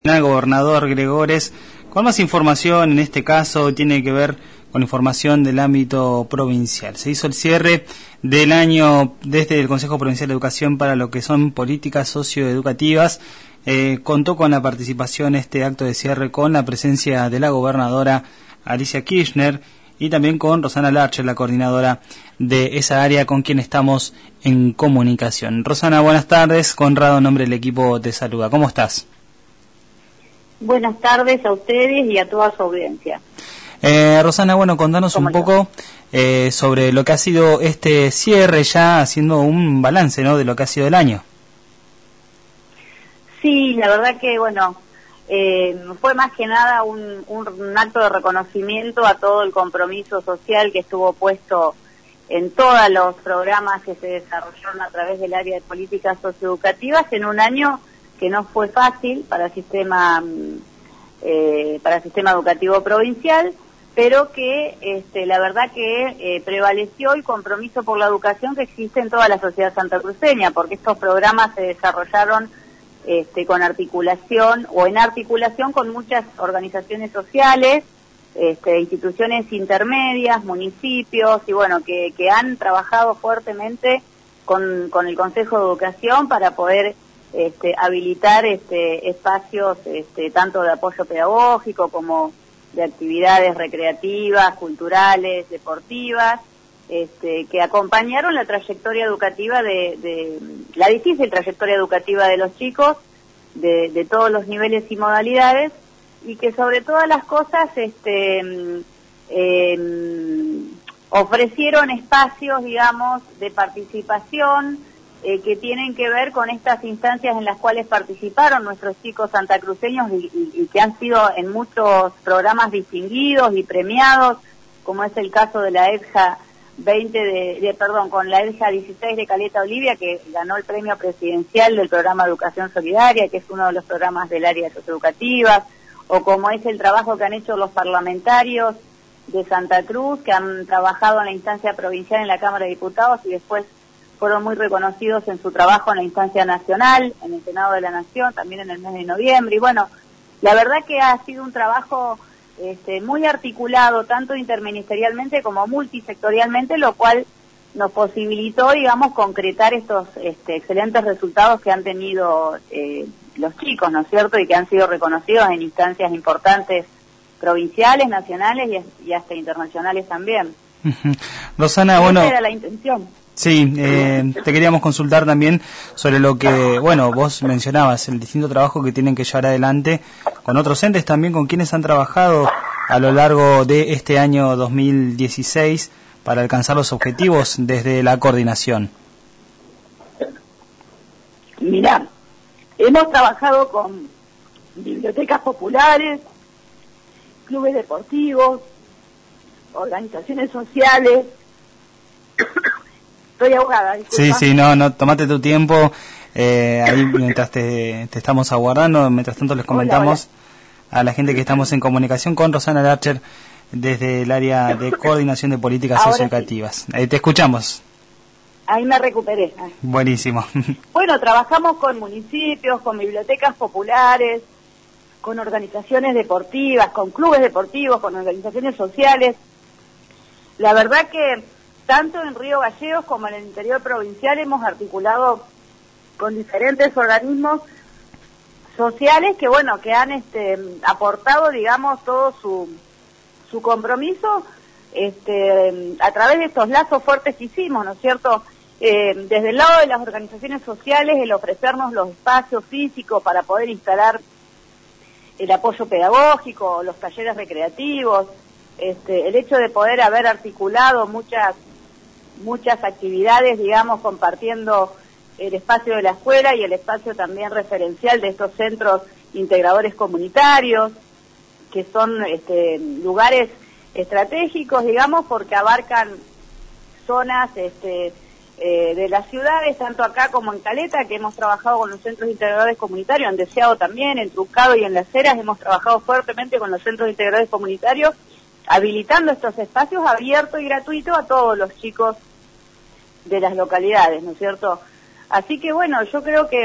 Gobernador Gregores, con más información, en este caso tiene que ver con información del ámbito provincial. Se hizo el cierre del año desde el Consejo Provincial de Educación para lo que son políticas socioeducativas. Contó con la participación este acto de cierre con la presencia de la gobernadora Alicia Kirchner y también con Rosana Larcher, la coordinadora de esa área con quien estamos en comunicación. Rosana, buenas tardes. Conrado, en nombre del equipo, te saluda. ¿Cómo estás? Buenas tardes a ustedes y a toda su audiencia. Rosana, bueno, contanos un poco sobre lo que ha sido este cierre, ya haciendo un balance, ¿no?, de lo que ha sido el año. Sí, la verdad que, bueno, fue más que nada un acto de reconocimiento a todo el compromiso social que estuvo puesto en todos los programas que se desarrollaron a través del área de políticas socioeducativas en un año que no fue fácil para el sistema educativo provincial, pero que la verdad que prevaleció el compromiso por la educación que existe en toda la sociedad santacruceña, porque estos programas se desarrollaron con articulación o en articulación con muchas organizaciones sociales, instituciones intermedias, municipios, y bueno, que han trabajado fuertemente con el Consejo de Educación para poder habilitar espacios tanto de apoyo pedagógico como de actividades recreativas, culturales, deportivas, que acompañaron la trayectoria educativa de la difícil trayectoria educativa de los chicos de todos los niveles y modalidades, y que sobre todas las cosas ofrecieron espacios, digamos, de participación que tienen que ver con estas instancias en las cuales participaron nuestros chicos santacruceños y que han sido en muchos programas distinguidos y premiados, como es el caso de la EDJA con la EDJA 16 de Caleta Olivia, que ganó el premio presidencial del programa Educación Solidaria, que es uno de los programas del área socioeducativa, o como es el trabajo que han hecho los parlamentarios de Santa Cruz, que han trabajado en la instancia provincial en la Cámara de Diputados y después fueron muy reconocidos en su trabajo en la instancia nacional, en el Senado de la Nación, también en el mes de noviembre. Y bueno, la verdad que ha sido un trabajo muy articulado, tanto interministerialmente como multisectorialmente, lo cual nos posibilitó, digamos, concretar estos excelentes resultados que han tenido los chicos, ¿no es cierto?, y que han sido reconocidos en instancias importantes provinciales, nacionales y hasta internacionales también. Rosana, bueno, esa era la intención. Sí, te queríamos consultar también sobre lo que, bueno, vos mencionabas, el distinto trabajo que tienen que llevar adelante con otros entes también, con quienes han trabajado a lo largo de este año 2016 para alcanzar los objetivos desde la coordinación. Mirá, hemos trabajado con bibliotecas populares, clubes deportivos, organizaciones sociales. Estoy ahogada, disculpa. Sí, no, tomate tu tiempo, ahí mientras te estamos aguardando, mientras tanto les comentamos a la gente que estamos en comunicación con Rosana Larcher desde el área de coordinación de políticas socioeducativas. Sí. Te escuchamos. Ahí me recuperé. Buenísimo. Bueno, trabajamos con municipios, con bibliotecas populares, con organizaciones deportivas, con clubes deportivos, con organizaciones sociales. La verdad que tanto en Río Gallegos como en el interior provincial hemos articulado con diferentes organismos sociales que, bueno, que han aportado, digamos, todo su compromiso a través de estos lazos fuertes que hicimos, ¿no es cierto? Desde el lado de las organizaciones sociales, el ofrecernos los espacios físicos para poder instalar el apoyo pedagógico, los talleres recreativos, el hecho de poder haber articulado muchas actividades, digamos, compartiendo el espacio de la escuela y el espacio también referencial de estos centros integradores comunitarios, que son lugares estratégicos, digamos, porque abarcan zonas de las ciudades, tanto acá como en Caleta, que hemos trabajado con los centros integradores comunitarios, en Deseado también, en Trucado y en Las Heras hemos trabajado fuertemente con los centros integradores comunitarios, habilitando estos espacios abiertos y gratuitos a todos los chicos de las localidades, ¿no es cierto? Así que bueno, yo creo que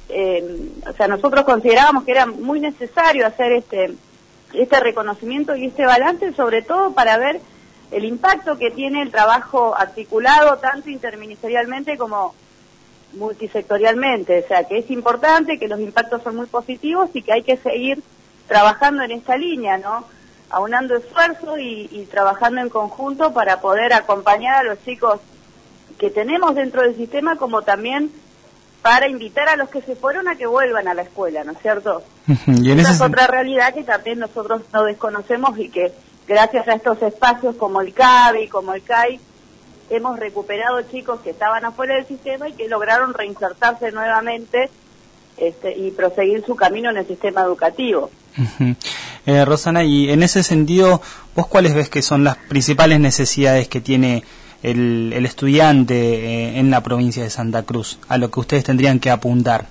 o sea, nosotros considerábamos que era muy necesario hacer este reconocimiento y este balance, sobre todo para ver el impacto que tiene el trabajo articulado tanto interministerialmente como multisectorialmente, o sea, que es importante, que los impactos son muy positivos y que hay que seguir trabajando en esta línea, ¿no? Aunando esfuerzos y trabajando en conjunto para poder acompañar a los chicos que tenemos dentro del sistema, como también para invitar a los que se fueron a que vuelvan a la escuela, ¿no es cierto? Y esa es otra realidad que también nosotros no desconocemos y que gracias a estos espacios como el CABI, como el CAI, hemos recuperado chicos que estaban afuera del sistema y que lograron reinsertarse nuevamente y proseguir su camino en el sistema educativo. Rosana, y en ese sentido, ¿vos cuáles ves que son las principales necesidades que tiene el estudiante en la provincia de Santa Cruz, a lo que ustedes tendrían que apuntar?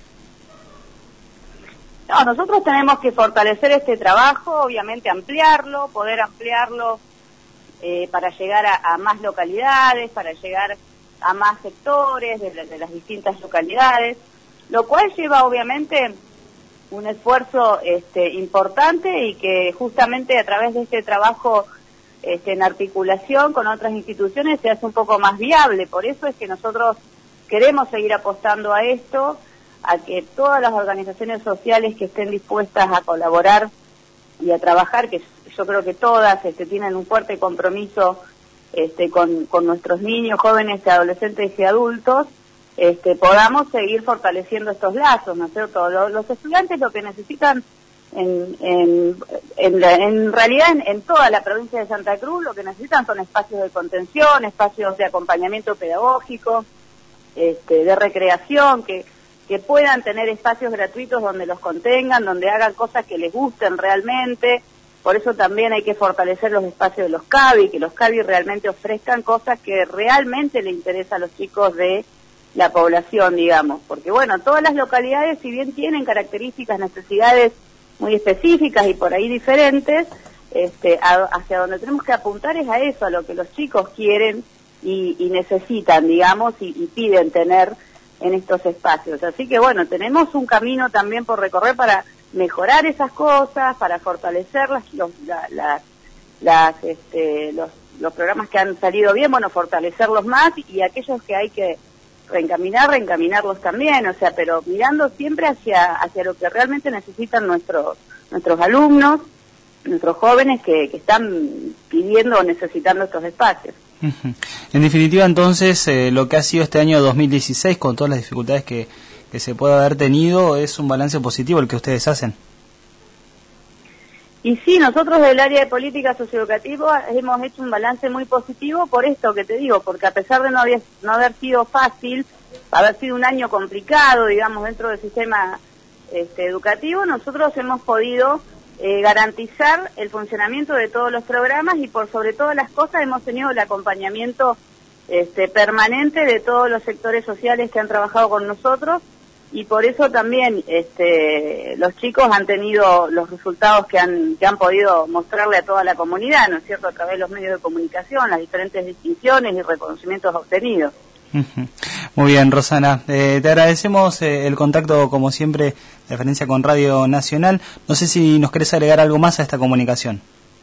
No, nosotros tenemos que fortalecer este trabajo, obviamente ampliarlo, poder ampliarlo para llegar a más localidades, para llegar a más sectores de las distintas localidades, lo cual lleva obviamente un esfuerzo importante y que justamente a través de este trabajo en articulación con otras instituciones se hace un poco más viable. Por eso es que nosotros queremos seguir apostando a esto, a que todas las organizaciones sociales que estén dispuestas a colaborar y a trabajar, que yo creo que todas tienen un fuerte compromiso con nuestros niños, jóvenes, adolescentes y adultos, podamos seguir fortaleciendo estos lazos, ¿no es cierto? Los estudiantes lo que necesitan en realidad en toda la provincia de Santa Cruz lo que necesitan son espacios de contención, espacios de acompañamiento pedagógico, de recreación, que puedan tener espacios gratuitos donde los contengan, donde hagan cosas que les gusten realmente. Por eso también hay que fortalecer los espacios de los CABI, que los CABI realmente ofrezcan cosas que realmente le interesan a los chicos de la población, digamos. Porque bueno, todas las localidades, si bien tienen características, necesidades muy específicas y por ahí diferentes, hacia donde tenemos que apuntar es a eso, a lo que los chicos quieren y necesitan, digamos, y piden tener en estos espacios. Así que bueno, tenemos un camino también por recorrer para mejorar esas cosas, para fortalecer los programas que han salido bien, bueno, fortalecerlos más, y aquellos que hay que reencaminarlos también, o sea, pero mirando siempre hacia lo que realmente necesitan nuestros alumnos, nuestros jóvenes que están pidiendo o necesitando estos espacios. En definitiva, entonces, lo que ha sido este año 2016, con todas las dificultades que se puede haber tenido, es un balance positivo el que ustedes hacen. Y sí, nosotros del área de política socioeducativa hemos hecho un balance muy positivo por esto que te digo, porque a pesar de no haber sido fácil, haber sido un año complicado, digamos, dentro del sistema educativo, nosotros hemos podido garantizar el funcionamiento de todos los programas y por sobre todas las cosas hemos tenido el acompañamiento permanente de todos los sectores sociales que han trabajado con nosotros, y por eso también los chicos han tenido los resultados que han podido mostrarle a toda la comunidad, ¿no es cierto?, a través de los medios de comunicación, las diferentes distinciones y reconocimientos obtenidos. Muy bien, Rosana, te agradecemos el contacto, como siempre, de referencia con Radio Nacional. No sé si nos querés agregar algo más a esta comunicación.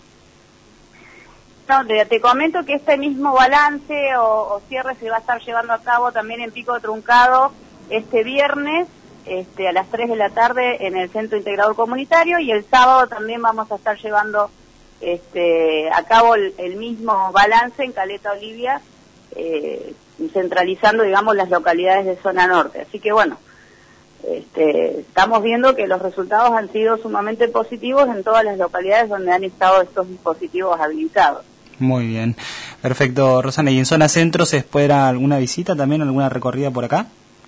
No, te comento que este mismo balance o cierre se va a estar llevando a cabo también en Pico Truncado este viernes a las 3 de la tarde en el Centro Integrador Comunitario, y el sábado también vamos a estar llevando a cabo el mismo balance en Caleta Olivia, centralizando, digamos, las localidades de zona norte. Así que bueno, estamos viendo que los resultados han sido sumamente positivos en todas las localidades donde han estado estos dispositivos habilitados. Muy bien, perfecto, Rosana. ¿Y en zona centro se espera alguna visita también, alguna recorrida por acá?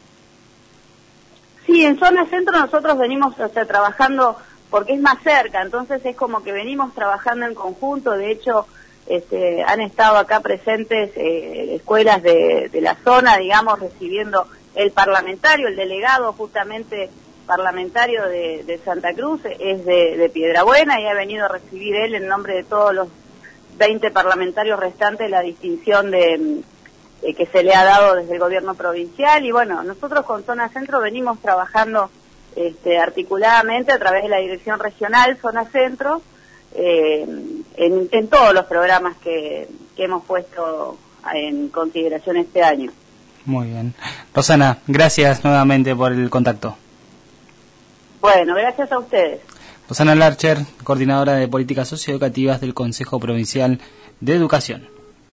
Sí, en zona centro nosotros venimos trabajando porque es más cerca, entonces es como que venimos trabajando en conjunto. De hecho, han estado acá presentes escuelas de la zona, digamos, recibiendo el parlamentario, el delegado justamente parlamentario de Santa Cruz, es de Piedrabuena, y ha venido a recibir él en nombre de todos los 20 parlamentarios restantes la distinción de que se le ha dado desde el gobierno provincial. Y bueno, nosotros con Zona Centro venimos trabajando articuladamente a través de la Dirección Regional Zona Centro en todos los programas que hemos puesto en consideración este año. Muy bien. Rosana, gracias nuevamente por el contacto. Bueno, gracias a ustedes. Rosana Larcher, coordinadora de políticas socioeducativas del Consejo Provincial de Educación.